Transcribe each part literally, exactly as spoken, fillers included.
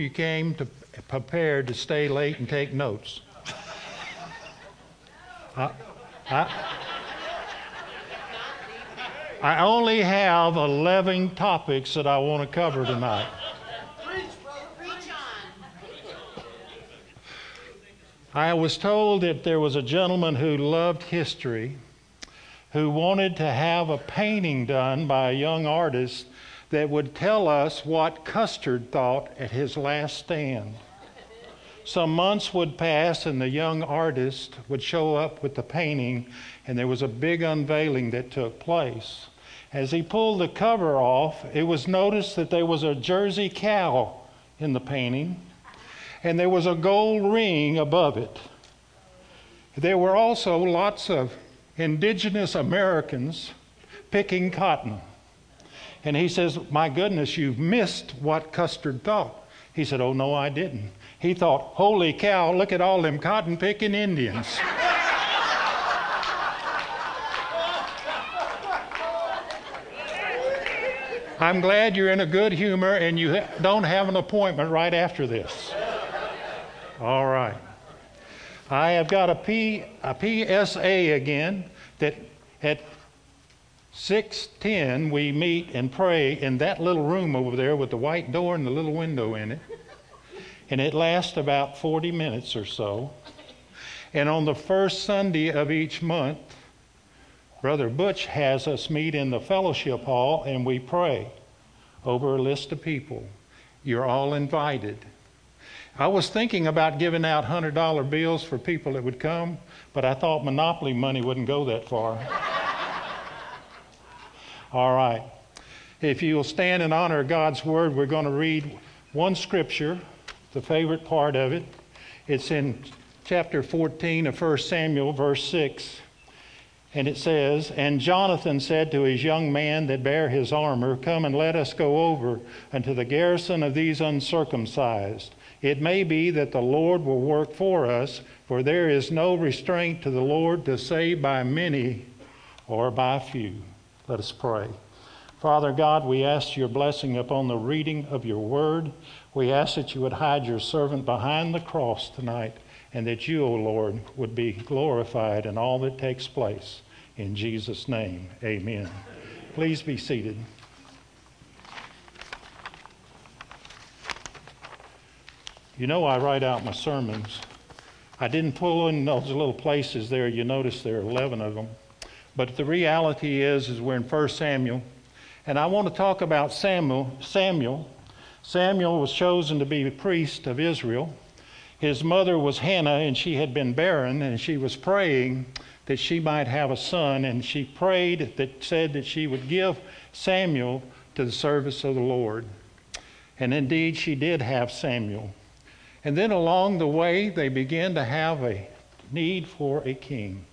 You came to prepared to stay late and take notes. I, I, I only have eleven topics that I want to cover tonight. Preach, brother. Preach on. I was told that there was a gentleman who loved history, who wanted to have a painting done by a young artist that would tell us what Custer thought at his last stand. Some months would pass and the young artist would show up with the painting, and there was a big unveiling that took place. As he pulled the cover off, it was noticed that there was a Jersey cow in the painting, and there was a gold ring above it. There were also lots of indigenous Americans picking cotton. And he says, "My goodness, you've missed what Custard thought." He said, "Oh, no, I didn't. He thought, holy cow, look at all them cotton-picking Indians." I'm glad you're in a good humor and you ha- don't have an appointment right after this. All right. I have got a, P, a P S A again that at six ten, we meet and pray in that little room over there with the white door and the little window in it. And it lasts about forty minutes or so. And on the first Sunday of each month, Brother Butch has us meet in the fellowship hall and we pray over a list of people. You're all invited. I was thinking about giving out one hundred dollar bills for people that would come, but I thought Monopoly money wouldn't go that far. All right. If you'll stand in honor of God's word, we're going to read one scripture, the favorite part of it. It's in chapter fourteen of First Samuel, verse six. And it says, "And Jonathan said to his young man that bare his armor, Come and let us go over unto the garrison of these uncircumcised. It may be that the Lord will work for us, for there is no restraint to the Lord to save by many or by few." Let us pray. Father God, we ask your blessing upon the reading of your word. We ask that you would hide your servant behind the cross tonight, and that you, O Lord, would be glorified in all that takes place. In Jesus' name, amen. Please be seated. You know I write out my sermons. I didn't pull in those little places there. You notice there are eleven of them. But the reality is, is we're in First Samuel. And I want to talk about Samuel. Samuel. Samuel was chosen to be the priest of Israel. His mother was Hannah, and she had been barren, and she was praying that she might have a son. And she prayed that said that she would give Samuel to the service of the Lord. And indeed, she did have Samuel. And then along the way, they began to have a need for a king.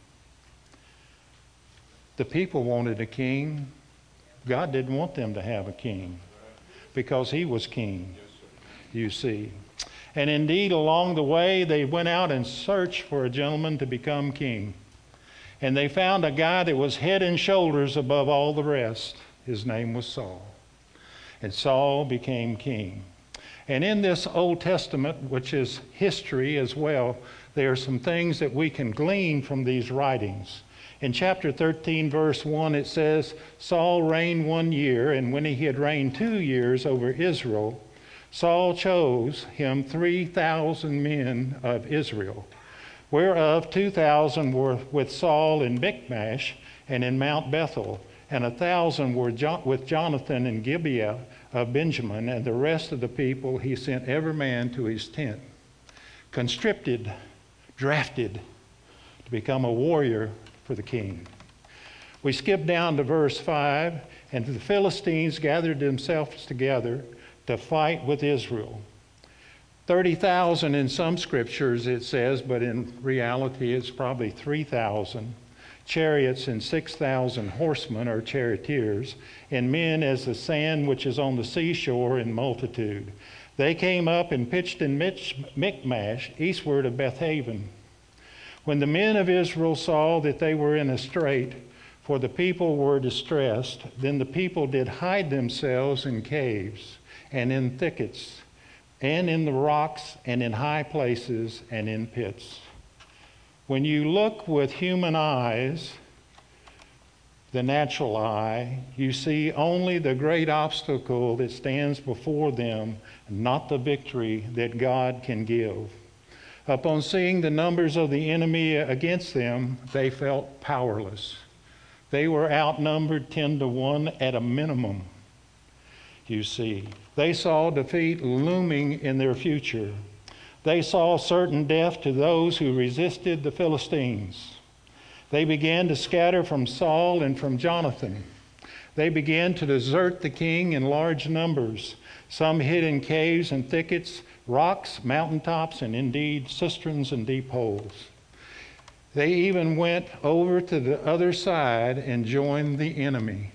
The people wanted a king. God didn't want them to have a king because he was king, you see. And indeed, along the way, they went out and searched for a gentleman to become king. And they found a guy that was head and shoulders above all the rest. His name was Saul. And Saul became king. And in this Old Testament, which is history as well, there are some things that we can glean from these writings. In chapter thirteen, verse one, it says, "Saul reigned one year, and when he had reigned two years over Israel, Saul chose him three thousand men of Israel, whereof two thousand were with Saul in Michmash and in Mount Bethel, and a thousand were jo- with Jonathan in Gibeah of Benjamin, and the rest of the people he sent every man to his tent." Conscripted, drafted to become a warrior for the king. We skip down to verse five, "And the Philistines gathered themselves together to fight with Israel." thirty thousand in some scriptures it says, but in reality it's probably three thousand. Chariots and six thousand horsemen or charioteers, and men as the sand which is on the seashore in multitude. They came up and pitched in Michmash, eastward of Bethaven. When the men of Israel saw that they were in a strait, for the people were distressed, then the people did hide themselves in caves and in thickets and in the rocks, and in high places, and in pits. When you look with human eyes, the natural eye, you see only the great obstacle that stands before them, not the victory that God can give. Upon seeing the numbers of the enemy against them, they felt powerless. They were outnumbered ten to one at a minimum, you see. They saw defeat looming in their future. They saw certain death to those who resisted the Philistines. They began to scatter from Saul and from Jonathan. They began to desert the king in large numbers. Some hid in caves and thickets, rocks, mountaintops, and indeed cisterns and deep holes. They even went over to the other side and joined the enemy.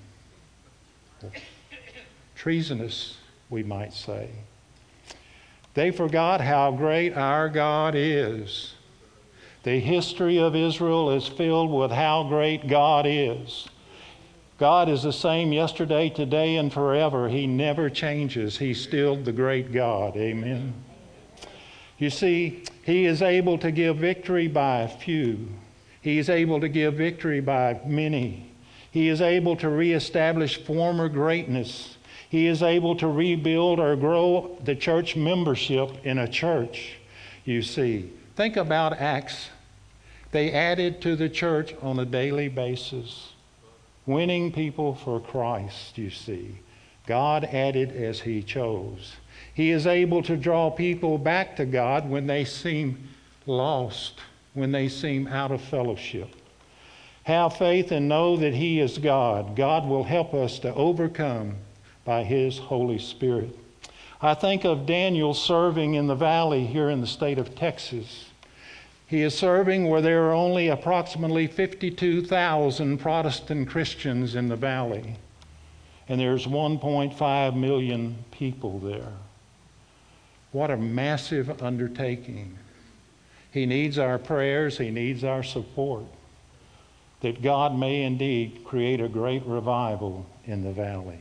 Treasonous, we might say. They forgot how great our God is. The history of Israel is filled with how great God is. God is the same yesterday, today, and forever. He never changes. He's still the great God. Amen. You see, He is able to give victory by a few. He is able to give victory by many. He is able to reestablish former greatness. He is able to rebuild or grow the church membership in a church, you see. Think about Acts. They added to the church on a daily basis, winning people for Christ, you see. God added as He chose. He is able to draw people back to God when they seem lost, when they seem out of fellowship. Have faith and know that He is God. God will help us to overcome by His Holy Spirit. I think of Daniel serving in the valley here in the state of Texas. He is serving where there are only approximately fifty-two thousand Protestant Christians in the valley, and there's one point five million people there. What a massive undertaking. He needs our prayers, He needs our support, that God may indeed create a great revival in the valley.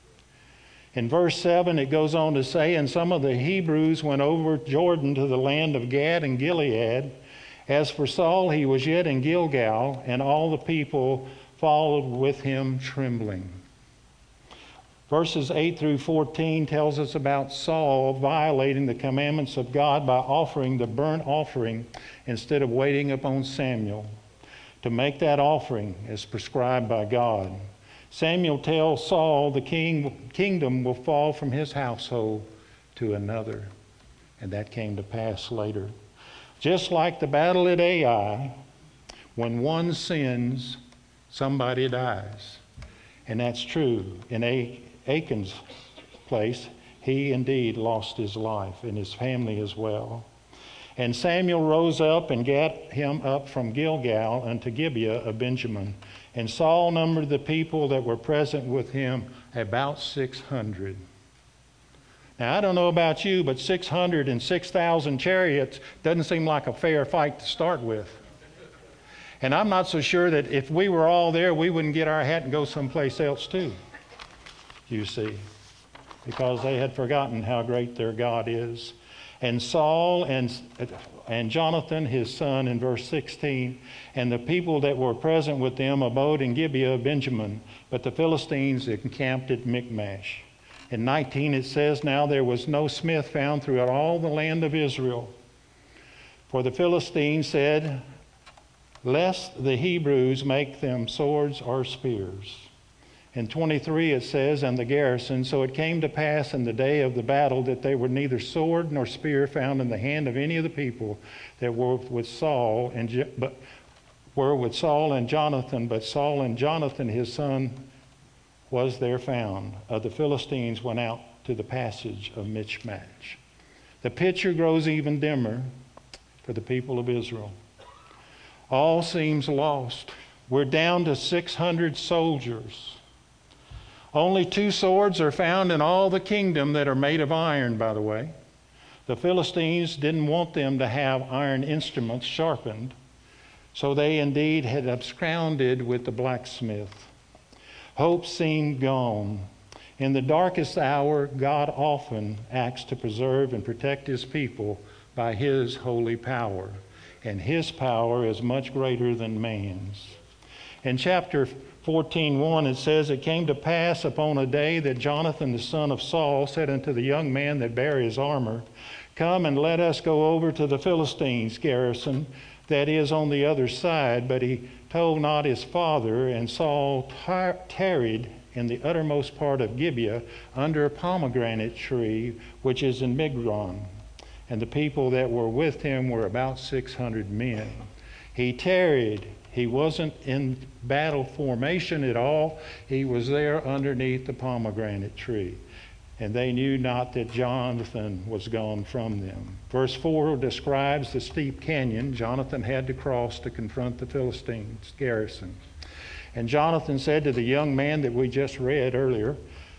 In verse seven, it goes on to say, and some of the Hebrews went over Jordan to the land of Gad and Gilead. As for Saul, he was yet in Gilgal, and all the people followed with him trembling. Verses eight through fourteen tells us about Saul violating the commandments of God by offering the burnt offering instead of waiting upon Samuel to make that offering as prescribed by God. Samuel tells Saul the king, kingdom will fall from his household to another. And that came to pass later. Just like the battle at Ai, when one sins, somebody dies. And that's true. In Achan's place, he indeed lost his life and his family as well. And Samuel rose up and gat him up from Gilgal unto Gibeah of Benjamin. And Saul numbered the people that were present with him about six hundred. Now, I don't know about you, but six hundred and six thousand chariots doesn't seem like a fair fight to start with. And I'm not so sure that if we were all there, we wouldn't get our hat and go someplace else too, you see, because they had forgotten how great their God is. And Saul and, and Jonathan, his son, in verse sixteen, and the people that were present with them abode in Gibeah of Benjamin, but the Philistines encamped at Michmash. In nineteen it says, now there was no smith found throughout all the land of Israel. For the Philistines said, lest the Hebrews make them swords or spears. In twenty-three it says, and the garrison, so it came to pass in the day of the battle that there were neither sword nor spear found in the hand of any of the people that were with Saul and but were with Saul and Jonathan, but Saul and Jonathan his son was there found. Of the Philistines went out to the passage of Michmash. The picture grows even dimmer for the people of Israel. All seems lost. We're down to six hundred soldiers. Only two swords are found in all the kingdom that are made of iron, by the way. The Philistines didn't want them to have iron instruments sharpened, so they indeed had absconded with the blacksmith. Hope seemed gone. In the darkest hour, God often acts to preserve and protect his people by his holy power. And his power is much greater than man's. In chapter fourteen one, it says, "It came to pass upon a day that Jonathan the son of Saul said unto the young man that bare his armor, Come and let us go over to the Philistines' garrison that is on the other side. But he told not his father, and Saul tar- tarried in the uttermost part of Gibeah under a pomegranate tree, which is in Migron. And the people that were with him were about six hundred men. He tarried. He wasn't in battle formation at all. He was there underneath the pomegranate tree. And they knew not that Jonathan was gone from them." Verse four describes the steep canyon Jonathan had to cross to confront the Philistines' garrison. And Jonathan said to the young man that we just read earlier,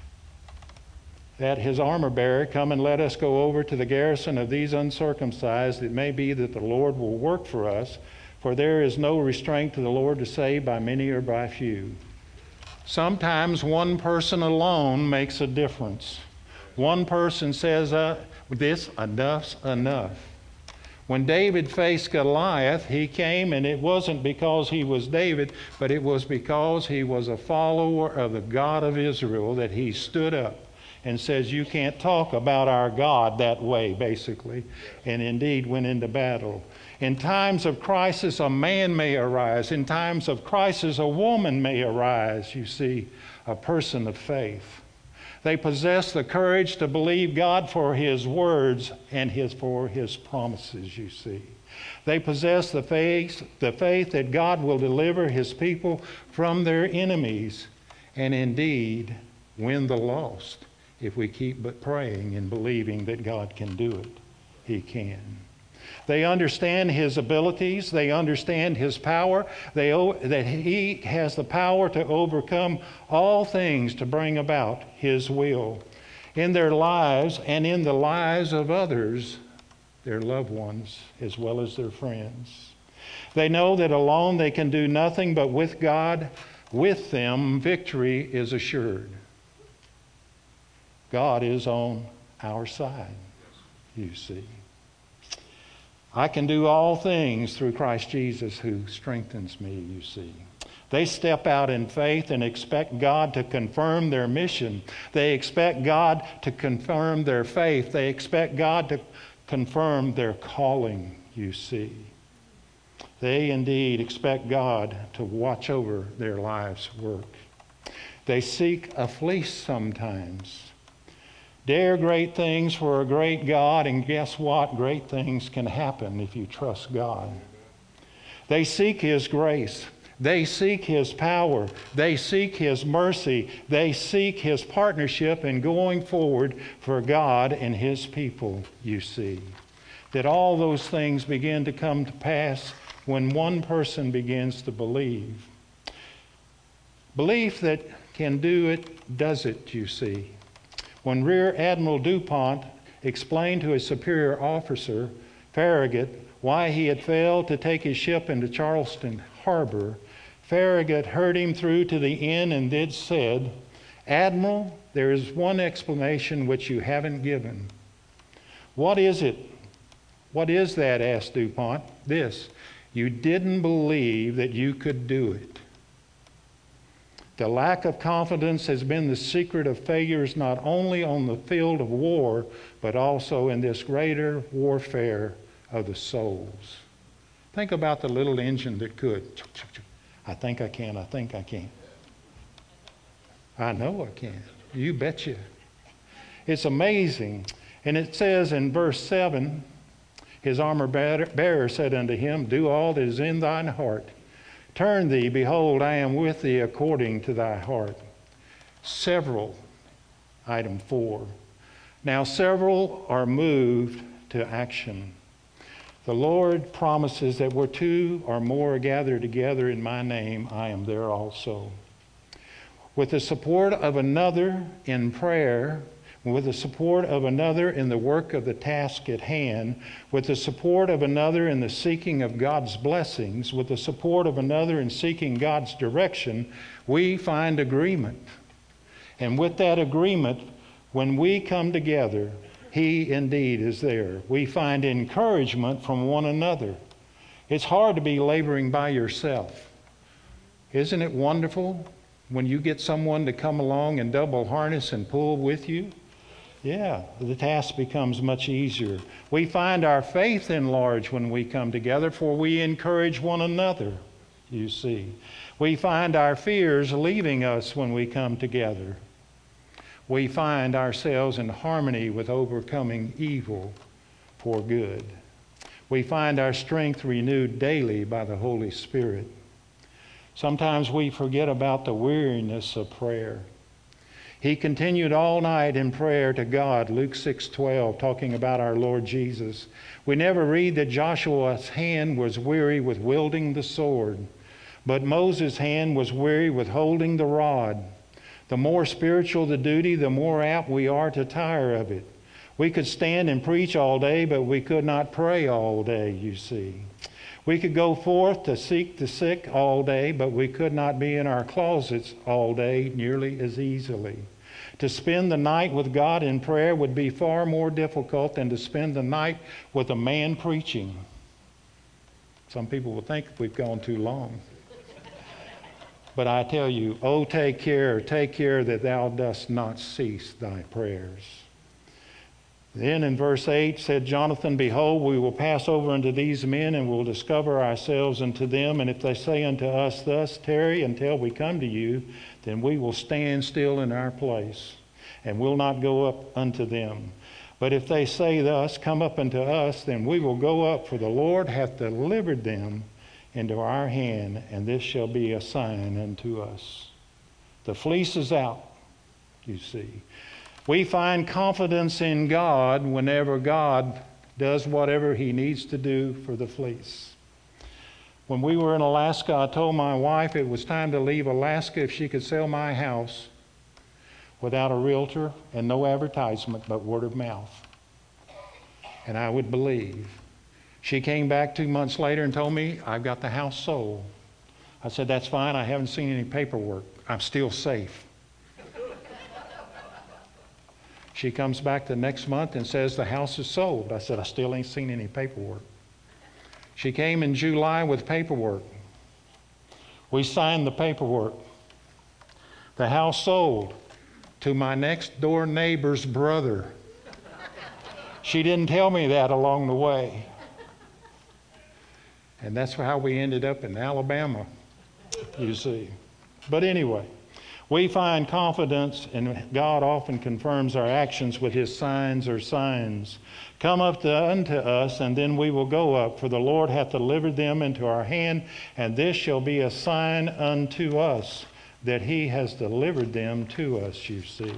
that his armor bearer, "Come and let us go over to the garrison of these uncircumcised. It may be that the Lord will work for us, for there is no restraint to the Lord to save by many or by few." Sometimes one person alone makes a difference. One person says, uh, this, enough's enough. When David faced Goliath, he came, and it wasn't because he was David, but it was because he was a follower of the God of Israel that he stood up and says, "You can't talk about our God that way," basically, and indeed went into battle. In times of crisis, a man may arise. In times of crisis, a woman may arise, you see, a person of faith. They possess the courage to believe God for his words and his, for his promises, you see. They possess the faith, the faith that God will deliver his people from their enemies and indeed win the lost. If we keep but praying and believing that God can do it, he can. They understand his abilities. They understand his power. They, that he has the power to overcome all things to bring about his will in their lives and in the lives of others, their loved ones, as well as their friends. They know that alone they can do nothing, but with God, with them, victory is assured. God is on our side, you see. I can do all things through Christ Jesus who strengthens me, you see. They step out in faith and expect God to confirm their mission. They expect God to confirm their faith. They expect God to confirm their calling, you see. They indeed expect God to watch over their life's work. They seek a fleece sometimes. Dare great things for a great God, and guess what? Great things can happen if you trust God. They seek his grace. They seek his power. They seek his mercy. They seek his partnership in going forward for God and his people, you see. That all those things begin to come to pass when one person begins to believe. Belief that can do it, does it, you see. When Rear Admiral DuPont explained to his superior officer, Farragut, why he had failed to take his ship into Charleston Harbor, Farragut heard him through to the end and then said, "Admiral, there is one explanation which you haven't given." "What is it?" "What is that?" asked DuPont. "This, you didn't believe that you could do it." The lack of confidence has been the secret of failures not only on the field of war, but also in this greater warfare of the souls. Think about the little engine that could. I think I can, I think I can. I know I can. You betcha. It's amazing. And it says in verse seven, his armor bearer said unto him, "Do all that is in thine heart. Turn thee, behold, I am with thee according to thy heart." Several, item four. Now several are moved to action. The Lord promises that where two or more are gathered together in my name, I am there also. With the support of another in prayer, with the support of another in the work of the task at hand, with the support of another in the seeking of God's blessings, with the support of another in seeking God's direction, we find agreement. And with that agreement, when we come together, He indeed is there. We find encouragement from one another. It's hard to be laboring by yourself. Isn't it wonderful when you get someone to come along and double harness and pull with you? Yeah, the task becomes much easier. We find our faith enlarged when we come together, for we encourage one another, you see. We find our fears leaving us when we come together. We find ourselves in harmony with overcoming evil for good. We find our strength renewed daily by the Holy Spirit. Sometimes we forget about the weariness of prayer. He continued all night in prayer to God, Luke six twelve, talking about our Lord Jesus. We never read that Joshua's hand was weary with wielding the sword, but Moses' hand was weary with holding the rod. The more spiritual the duty, the more apt we are to tire of it. We could stand and preach all day, but we could not pray all day, you see. We could go forth to seek the sick all day, but we could not be in our closets all day nearly as easily. To spend the night with God in prayer would be far more difficult than to spend the night with a man preaching. Some people will think we've gone too long. But I tell you, oh, take care, take care that thou dost not cease thy prayers. Then in verse eight said Jonathan, behold, we will pass over unto these men and will discover ourselves unto them. And if they say unto us thus, tarry until we come to you, then we will stand still in our place and will not go up unto them. But if they say thus, come up unto us, then we will go up, for the Lord hath delivered them into our hand, and this shall be a sign unto us. The fleece is out, you see. We find confidence in God whenever God does whatever He needs to do for the fleece. When we were in Alaska, I told my wife it was time to leave Alaska if she could sell my house without a realtor and no advertisement but word of mouth. And I would believe. She came back two months later and told me, I've got the house sold. I said, that's fine. I haven't seen any paperwork. I'm still safe. She comes back the next month and says the house is sold. I said, I still ain't seen any paperwork. She came in July with paperwork. We signed the paperwork. The house sold to my next door neighbor's brother. She didn't tell me that along the way. And that's how we ended up in Alabama, you see. But anyway, we find confidence, and God often confirms our actions with His signs or signs. Come up to, unto us, and then we will go up, for the Lord hath delivered them into our hand, and this shall be a sign unto us, that He has delivered them to us, you see.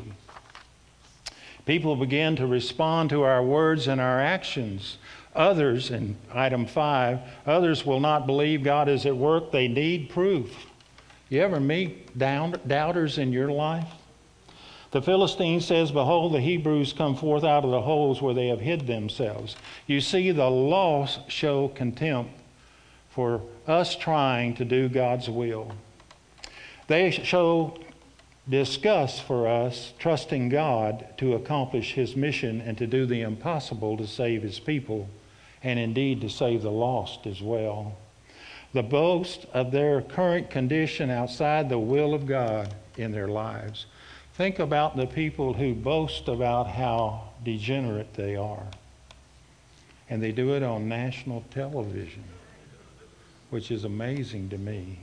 People begin to respond to our words and our actions. Others, in item five, others will not believe God is at work. They need proof. You ever meet doubters in your life? The Philistine says, behold, the Hebrews come forth out of the holes where they have hid themselves. You see, the lost show contempt for us trying to do God's will. They show disgust for us trusting God to accomplish His mission and to do the impossible to save His people, and indeed to save the lost as well. The boast of their current condition outside the will of God in their lives. Think about the people who boast about how degenerate they are. And they do it on national television, which is amazing to me.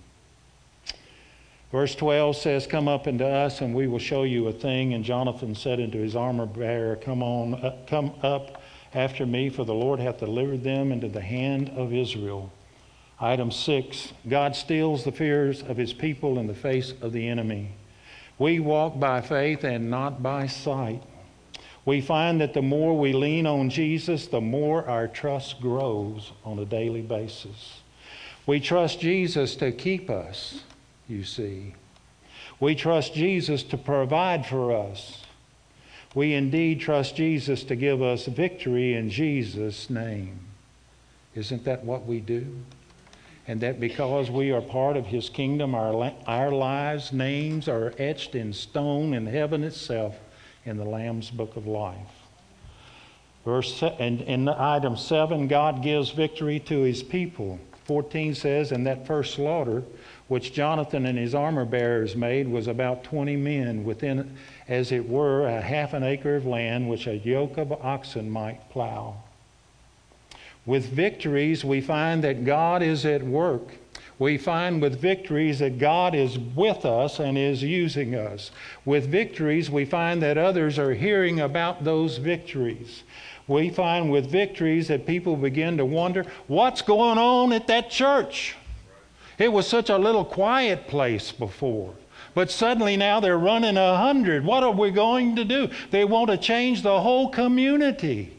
Verse twelve says, come up unto us, and we will show you a thing. And Jonathan said unto his armor bearer, come on, uh, come up after me, for the Lord hath delivered them into the hand of Israel. Item six, God steals the fears of His people in the face of the enemy. We walk by faith and not by sight. We find that the more we lean on Jesus, the more our trust grows on a daily basis. We trust Jesus to keep us, you see. We trust Jesus to provide for us. We indeed trust Jesus to give us victory in Jesus' name. Isn't that what we do? and that because we are part of His kingdom, our, our lives, names are etched in stone in heaven itself in the Lamb's Book of Life. Verse and in item seven, God gives victory to His people. fourteen says, and that first slaughter, which Jonathan and his armor bearers made, was about twenty men within, as it were, a half an acre of land, which a yoke of oxen might plow. With victories, we find that God is at work. We find with victories that God is with us and is using us. With victories, we find that others are hearing about those victories. We find with victories that people begin to wonder, what's going on at that church? It was such a little quiet place before. But suddenly now they're running a hundred. What are we going to do? They want to change the whole community.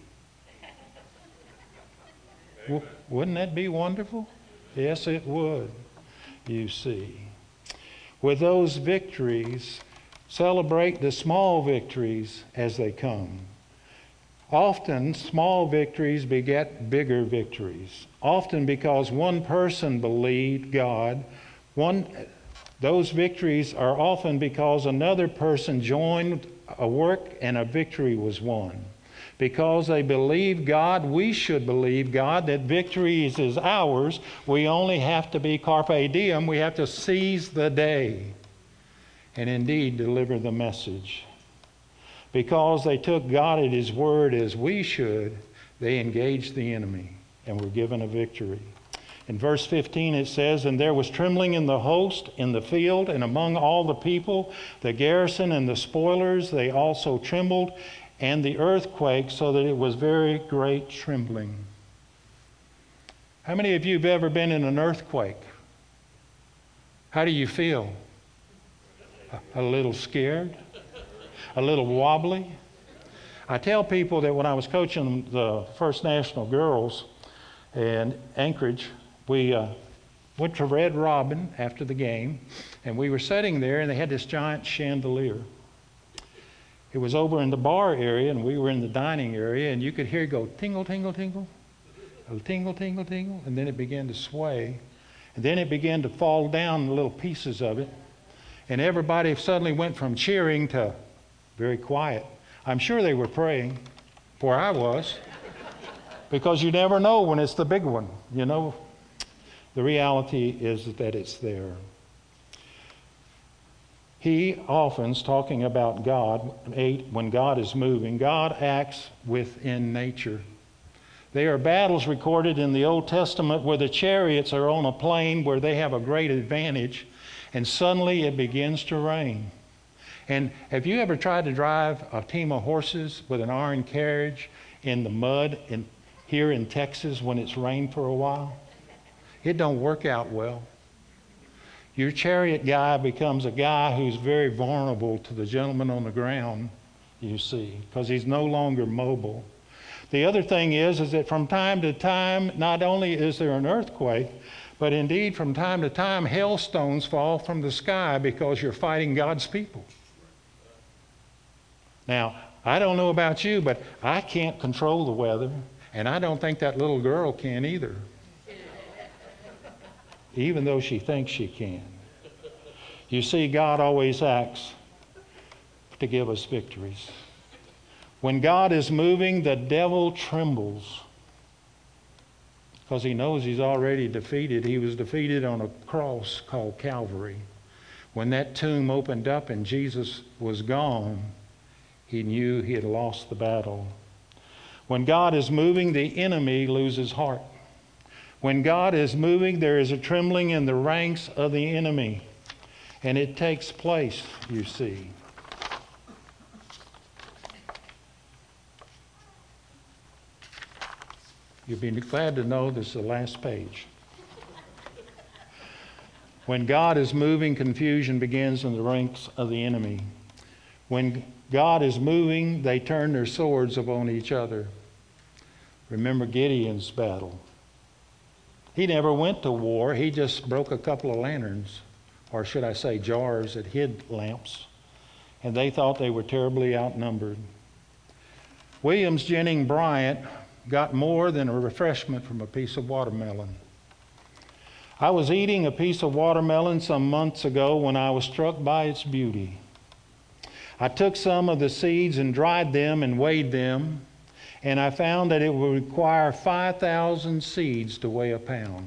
W- wouldn't that be wonderful? Yes, it would, you see. With those victories, celebrate the small victories as they come. Often, small victories beget bigger victories. Often because one person believed God, one, those victories are often because another person joined a work and a victory was won. Because they believe God, we should believe God, that victory is, is ours. We only have to be carpe diem. We have to seize the day and indeed deliver the message. Because they took God at His word as we should, they engaged the enemy and were given a victory. In verse fifteen it says, and there was trembling in the host, in the field, and among all the people, the garrison and the spoilers, they also trembled, and the earthquake, so that it was very great trembling. How many of you have ever been in an earthquake? How do you feel? A, a little scared? A little wobbly? I tell people that when I was coaching the First National Girls in Anchorage, we uh, went to Red Robin after the game, and we were sitting there, and they had this giant chandelier. It was over in the bar area, and we were in the dining area, and you could hear it go tingle, tingle, tingle, tingle, tingle, tingle, and then it began to sway. And then it began to fall down, the little pieces of it. And everybody suddenly went from cheering to very quiet. I'm sure they were praying, for I was, because you never know when it's the big one, you know. The reality is that it's there. He often's talking about God, eight, when God is moving. God acts within nature. There are battles recorded in the Old Testament where the chariots are on a plain where they have a great advantage, and suddenly it begins to rain. And have you ever tried to drive a team of horses with an iron carriage in the mud in, here in Texas when it's rained for a while? It don't work out well. Your chariot guy becomes a guy who's very vulnerable to the gentleman on the ground, you see, because he's no longer mobile. The other thing is, is that from time to time, not only is there an earthquake, but indeed from time to time, hailstones fall from the sky because you're fighting God's people. Now, I don't know about you, but I can't control the weather, and I don't think that little girl can either, even though she thinks she can. You see, God always acts to give us victories. When God is moving, the devil trembles because he knows he's already defeated. He was defeated on a cross called Calvary. When that tomb opened up and Jesus was gone, he knew he had lost the battle. When God is moving, the enemy loses heart. When God is moving, there is a trembling in the ranks of the enemy. And it takes place, you see. You'll be glad to know this is the last page. When God is moving, confusion begins in the ranks of the enemy. When God is moving, they turn their swords upon each other. Remember Gideon's battle. He never went to war. He just broke a couple of lanterns, or should I say jars that hid lamps, and they thought they were terribly outnumbered. Williams Jennings Bryant got more than a refreshment from a piece of watermelon. I was eating a piece of watermelon some months ago when I was struck by its beauty. I took some of the seeds and dried them and weighed them, and I found that it would require five thousand seeds to weigh a pound.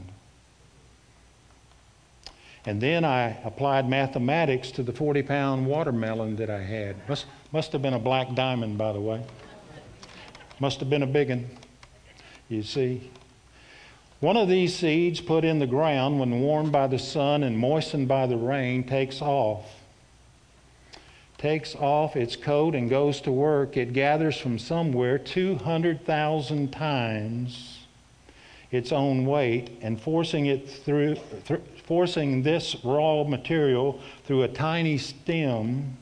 And then I applied mathematics to the forty pound watermelon that I had. Must, must have been a black diamond, by the way. Must have been a big one, you see. One of these seeds put in the ground when warmed by the sun and moistened by the rain takes off. Takes off its coat and goes to work. It gathers from somewhere two hundred thousand times its own weight, and forcing it through, th- forcing this raw material through a tiny stem,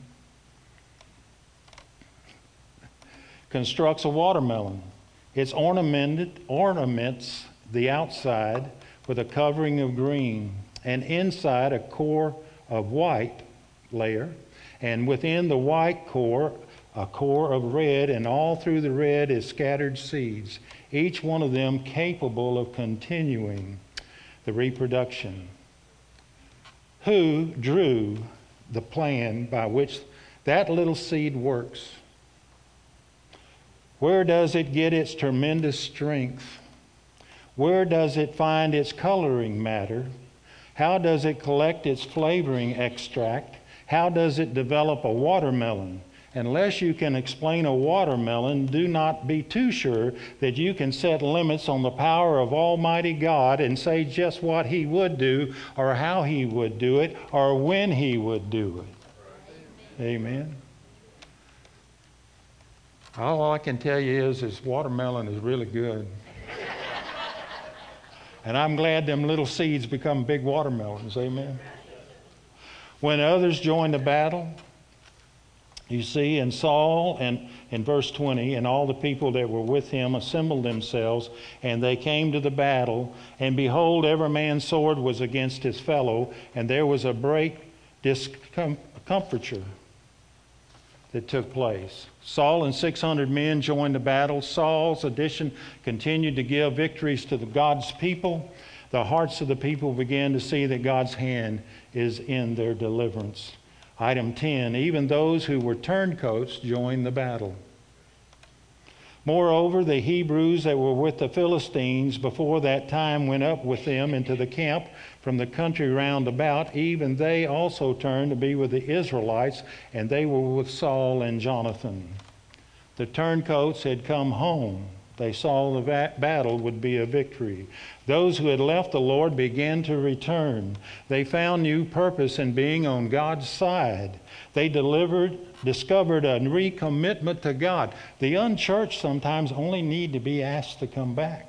constructs a watermelon. It's ornamented, ornaments the outside with a covering of green, and inside a core of white layer, and within the white core a core of red, and all through the red is scattered seeds, each one of them capable of continuing the reproduction. Who drew the plan by which that little seed works? Where does it get its tremendous strength? Where does it find its coloring matter? How does it collect its flavoring extract? How does it develop a watermelon? Unless you can explain a watermelon, do not be too sure that you can set limits on the power of Almighty God and say just what He would do, or how He would do it, or when He would do it. Amen. All I can tell you is this watermelon is really good. And I'm glad them little seeds become big watermelons. Amen. When others joined the battle, you see, and Saul, and in verse twenty, and all the people that were with him assembled themselves, and they came to the battle. And behold, every man's sword was against his fellow, and there was a great discomfiture that took place. Saul and six hundred men joined the battle. Saul's addition continued to give victories to the God's people. The hearts of the people began to see that God's hand is in their deliverance. Item ten, even those who were turncoats joined the battle. Moreover, the Hebrews that were with the Philistines before that time went up with them into the camp from the country round about. Even they also turned to be with the Israelites, and they were with Saul and Jonathan. The turncoats had come home. They saw the va- battle would be a victory. Those who had left the Lord began to return. They found new purpose in being on God's side. They delivered, discovered a recommitment to God. The unchurched sometimes only need to be asked to come back.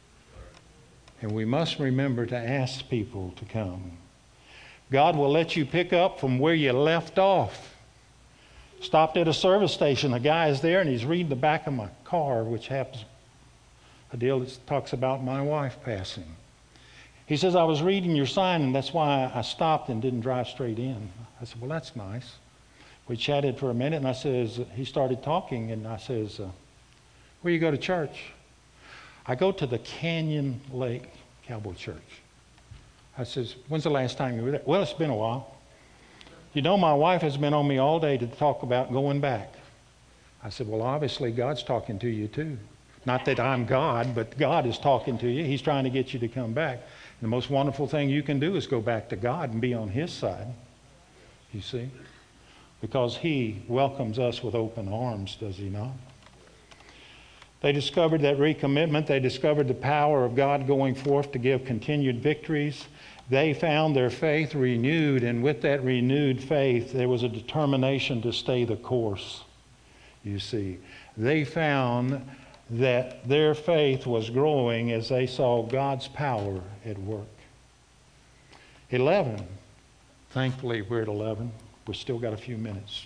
And we must remember to ask people to come. God will let you pick up from where you left off. Stopped at a service station. A guy is there and he's reading the back of my car, which happens a deal that talks about my wife passing. He says, I was reading your sign and that's why I stopped and didn't drive straight in. I said, well, that's nice. We chatted for a minute and I says, he started talking and I says, uh, where you go to church? I go to the Canyon Lake Cowboy Church. I says, when's the last time you were there? Well, it's been a while. You know, my wife has been on me all day to talk about going back. I said, well, obviously God's talking to you too. Not that I'm God, but God is talking to you. He's trying to get you to come back. And the most wonderful thing you can do is go back to God and be on His side, you see, because He welcomes us with open arms, does He not? They discovered that recommitment. They discovered the power of God going forth to give continued victories. They found their faith renewed, and with that renewed faith, there was a determination to stay the course, you see. They found that their faith was growing as they saw God's power at work. eleven. Thankfully, we're at eleven. We've still got a few minutes.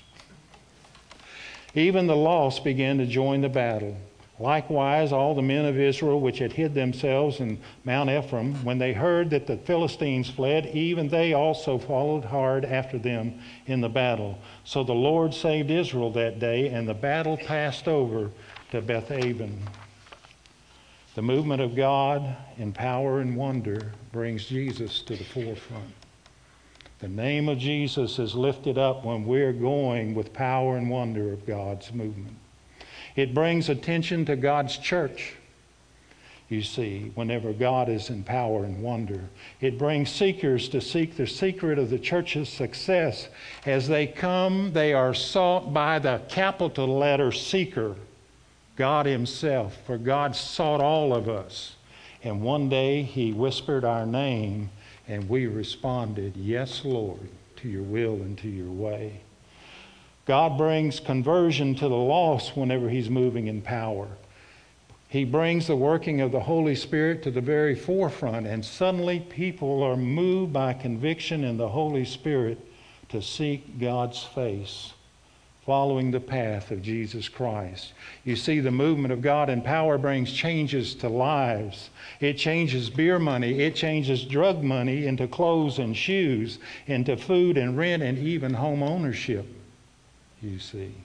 Even the lost began to join the battle. Likewise, all the men of Israel which had hid themselves in Mount Ephraim, when they heard that the Philistines fled, even they also followed hard after them in the battle. So the Lord saved Israel that day, and the battle passed over to Bethaven. The movement of God in power and wonder brings Jesus to the forefront. The name of Jesus is lifted up when we're going with power and wonder of God's movement. It brings attention to God's church, you see, whenever God is in power and wonder. It brings seekers to seek the secret of the church's success. As they come, they are sought by the capital letter seeker, God Himself, for God sought all of us. And one day He whispered our name, and we responded, "Yes, Lord, to your will and to your way." God brings conversion to the lost whenever He's moving in power. He brings the working of the Holy Spirit to the very forefront, and suddenly people are moved by conviction in the Holy Spirit to seek God's face, following the path of Jesus Christ. You see, the movement of God in power brings changes to lives. It changes beer money. It changes drug money into clothes and shoes, into food and rent, and even home ownership, you see.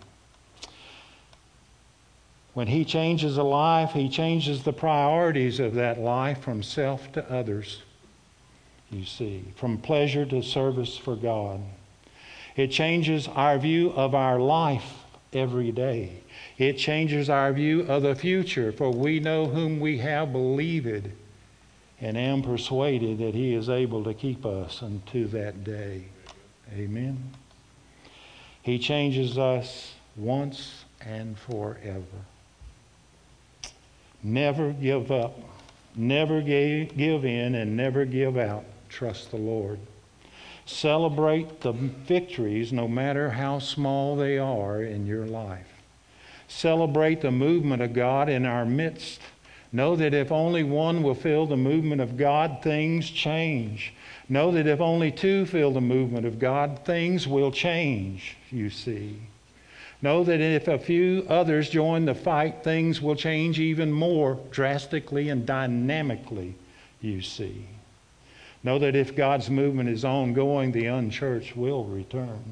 When He changes a life, He changes the priorities of that life from self to others, you see, from pleasure to service for God. It changes our view of our life every day. It changes our view of the future, for we know whom we have believed, and am persuaded that He is able to keep us unto that day. Amen. He changes us once and forever. Never give up, never give in, and never give out. Trust the Lord. Celebrate the victories, no matter how small they are in your life. Celebrate the movement of God in our midst. Know that if only one will feel the movement of God, things change. Know that if only two feel the movement of God, things will change, you see. Know that if a few others join the fight, things will change even more drastically and dynamically, you see. Know that if God's movement is ongoing, the unchurched will return.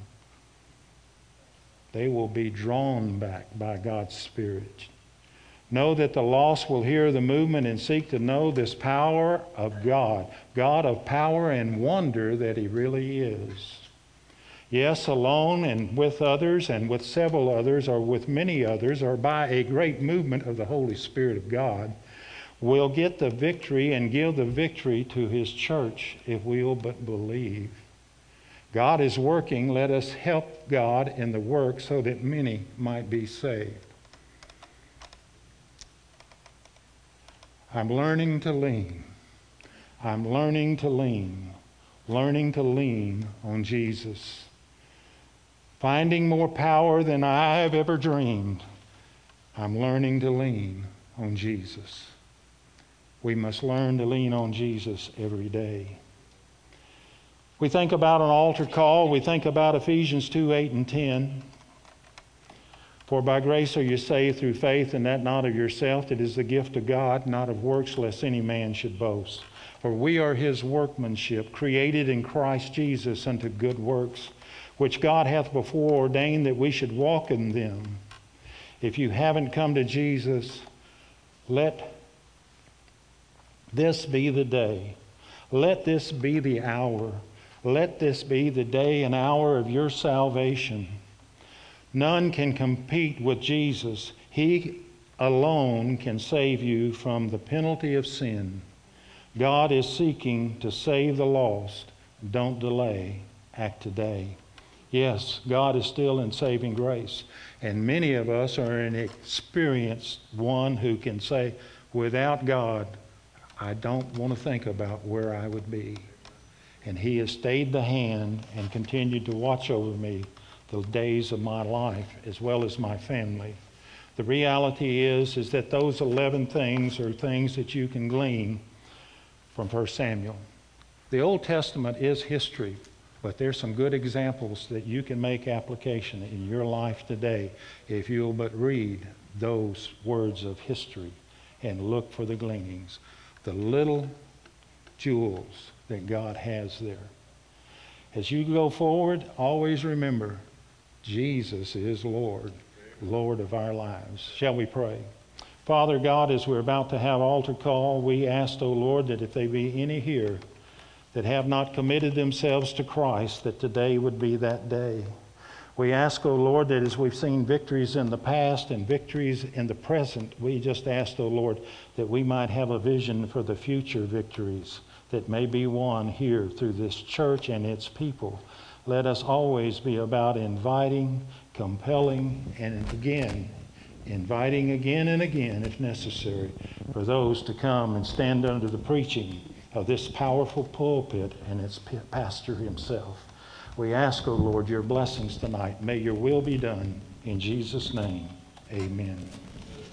They will be drawn back by God's Spirit. Know that the lost will hear the movement and seek to know this power of God, God of power and wonder that He really is. Yes, alone and with others and with several others or with many others or by a great movement of the Holy Spirit of God, we'll get the victory and give the victory to His church if we'll but believe. God is working. Let us help God in the work so that many might be saved. I'm learning to lean. I'm learning to lean. Learning to lean on Jesus. Finding more power than I have ever dreamed. I'm learning to lean on Jesus. We must learn to lean on Jesus every day. We think about an altar call. We think about Ephesians two, eight, and ten. For by grace are you saved through faith, and that not of yourself. It is the gift of God, not of works, lest any man should boast. For we are His workmanship, created in Christ Jesus unto good works, which God hath before ordained that we should walk in them. If you haven't come to Jesus, let this be the day. Let this be the hour. Let this be the day and hour of your salvation. None can compete with Jesus. He alone can save you from the penalty of sin. God is seeking to save the lost. Don't delay. Act today. Yes, God is still in saving grace. And many of us are an experienced one who can say, without God, I don't want to think about where I would be. And He has stayed the hand and continued to watch over me the days of my life as well as my family. The reality is, is that those eleven things are things that you can glean from First Samuel. The Old Testament is history, but there's some good examples that you can make application in your life today if you'll but read those words of history and look for the gleanings, the little jewels that God has there. As you go forward, always remember, Jesus is Lord, Lord of our lives. Shall we pray? Father God, as we're about to have altar call, we ask, O Lord, that if there be any here that have not committed themselves to Christ, that today would be that day. We ask, O Lord, that as we've seen victories in the past and victories in the present, we just ask, O Lord, that we might have a vision for the future victories that may be won here through this church and its people. Let us always be about inviting, compelling, and again, inviting again and again, if necessary, for those to come and stand under the preaching of this powerful pulpit and its pastor himself. We ask, O Lord, your blessings tonight. May your will be done. In Jesus' name, amen.